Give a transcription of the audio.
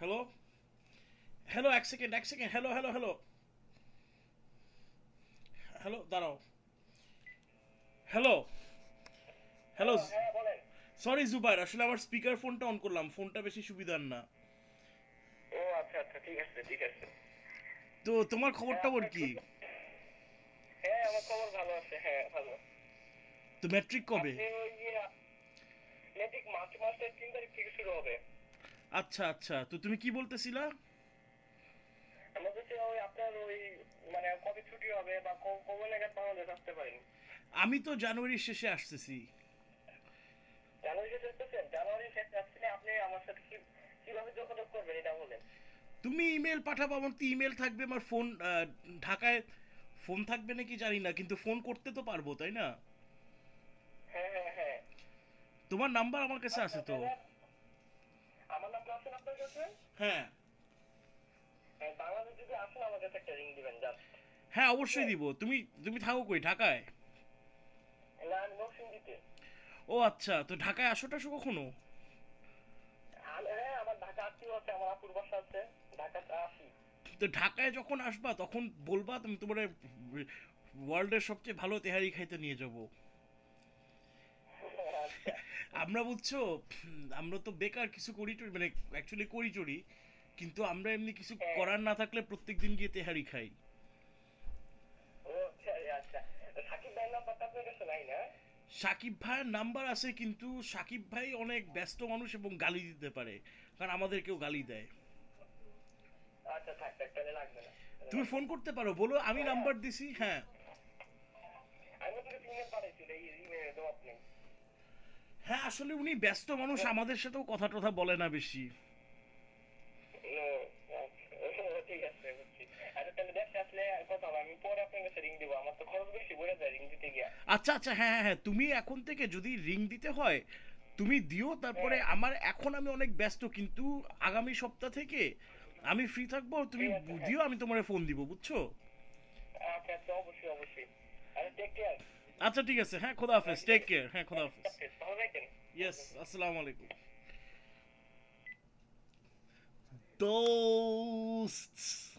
Hello, hello, এক second, এক second, hello, hello, hello, hello, দাঁড়াও, হ্যালো, হ্যালো। হ্যালো, হ্যাঁ বলেন। সরি জুবাইর, আসলে আমার স্পিকার ফোনটা অন করলাম, ফোনটা বেশি সুবিধার না। ও আচ্ছা আচ্ছা, ঠিক আছে ঠিক আছে। তো তোমার খবর হ্যাঁ টবর আপনার কি? হ্যাঁ আমার খবর ভালো আছে, হ্যাঁ ভালো। তো ম্যাট্রিক কবে? আপনি ওই যে মেট্রিক মার্চ মাসের 3 তারিখ থেকে শুরু হবে। আচ্ছা আচ্ছা, তো তুমি কি বলতেছিলা? আমাদের যে ওই আপনার ওই মানে কবে ছুটি হবে বা কবে নাগাদ বাংলাদেশ আসতে পারেন? আমি তো জানুয়ারির শেষে আসতেছি। জানুয়ারি শেষে আসতেছেন? জানুয়ারি শেষে আসলে আপনি আমার সাথে কিভাবে যোগাযোগ করবেন এটা বলেন। তুমি ইমেল পাঠাবো, আমার তো ইমেল থাকবে, আমার ফোন ঢাকায় ফোন থাকবে নাকি জানি না, কিন্তু ফোন করতে তো পারবো, তাই না? হ্যাঁ হ্যাঁ হ্যাঁ। তোমার নাম্বার আমার কাছে আচ্ছা আছে তো। তাহলে আমার নাম আছেন আপনার কাছে? হ্যাঁ, হ্যাঁ, বাংলাদেশ যদি আসেন আমার কাছে একটা রিং দিবেন জাস্ট। হ্যাঁ, ঠিক আছে? অবশ্যই দিব। তুমি তুমি থাকো কই, ঢাকায়? না আমি নরসিংদীতে। ও আচ্ছা, তো ঢাকায় আসো টাসো কখনো? হ্যাঁ আমার ঢাকা আত্মীয় আছে, আমার আপুর বাসা আছে, ঢাকাতে আসি। তো ঢাকায় যখন আসবা তখন বলবা, তুমি তোমার ওয়ার্ল্ডের সবচেয়ে ভালো তেহারি খাইতে নিয়ে যাব। আচ্ছা। আমরা বুঝছো, আমরা তো বেকার কিছু করি টরি, মানে অ্যাকচুয়ালি করি টরি, কিন্তু আমরা এমনি কিছু হ্যাঁ। করার না থাকলে প্রত্যেক দিন গিয়ে তেহারি খাই। ও আচ্ছা আচ্ছা। সাকিব ভাইয়ের নাম্বারটা আপনার কাছে নাই না? সাকিব ভাইয়ের নাম্বার আছে, কিন্তু সাকিব ভাই অনেক ব্যস্ত মানুষ এবং গালি দিতে পারে, কারণ আমাদেরকেও গালি দেয়। আচ্ছা থাক থাক, তাহলে লাগবে না, তাহলে তুমি লাগবে ফোন না। করতে পারো, বলো আমি ভাইয়া, নাম্বার দিছি, হ্যাঁ। আমি আপনাকে ইমেল পাঠাইছিল, এই ইমেলে তো আপনি। হ্যাঁ, আসলে উনি ব্যস্ত মানুষ, হ্যাঁ। আমাদের সাথেও কথা টথা বলে না বেশি। ও, আচ্ছা, ও, ঠিক আছে বুঝছি। আচ্ছা তাহলে দেশে আসলে কথা হবে, আমি পরে আপনার কাছে রিং দিব, আমার তো খরচ বেশি পড়ে যায় রিং দিতে গিয়া। আচ্ছা আচ্ছা, হ্যাঁ হ্যাঁ হ্যাঁ, তুমি এখন থেকে যদি রিং দিতে হয় তুমি দিও, তারপরে হ্যাঁ আমার এখন আমি অনেক ব্যস্ত, কিন্তু আগামী সপ্তাহ থেকে আমি ফ্রি থাকবো, তুমি ঠিক আছে, হ্যাঁ। দিও, আমি তোমার ফোন দিব, বুঝছো? আচ্ছা আচ্ছা, অবশ্যই অবশ্যই। আচ্ছা টেক কেয়ার। আচ্ছা ঠিক আছে, হ্যাঁ, খোদা হাফেজ, রাখি টেক তাহলে। কেয়ার, হ্যাঁ, খোদা হাফেজ। ভালো থাকেন। ইয়েস, আসসালামু আলাইকুম। দোস্ত।